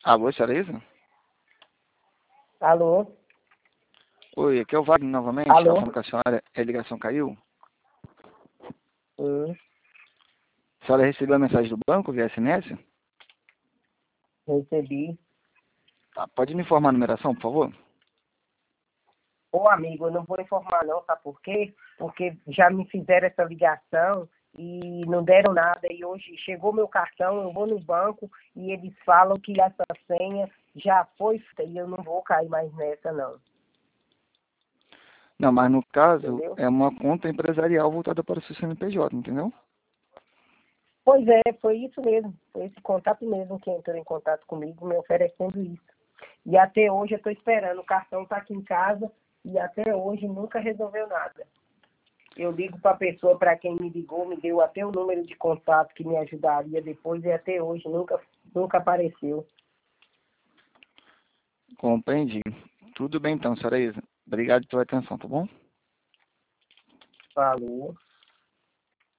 Alô, senhora Isa? Alô? Oi, aqui é o Wagner novamente. Alô? Estava falando com a senhora, a ligação caiu. Hum, A senhora recebeu a mensagem do banco via SMS? recebi. Tá, pode me informar a numeração, por favor? Ô, amigo, eu não vou informar não, sabe por quê? Porque já me fizeram essa ligação e não deram nada. E hoje chegou meu cartão, eu vou no banco e eles falam que essa senha já foi feita e eu não vou cair mais nessa, não. Não, mas no caso, Entendeu? é uma conta empresarial voltada para o seu CNPJ, entendeu? Pois é, foi isso mesmo. Foi esse contato mesmo que entrou em contato comigo, me oferecendo isso. E até hoje eu estou esperando. O cartão está aqui em casa e até hoje nunca resolveu nada. Eu ligo para a pessoa, para quem me ligou, me deu até o número de contato que me ajudaria depois e até hoje nunca apareceu. Compreendi. Tudo bem então, senhora Isa. Obrigado pela atenção, tá bom? Falou.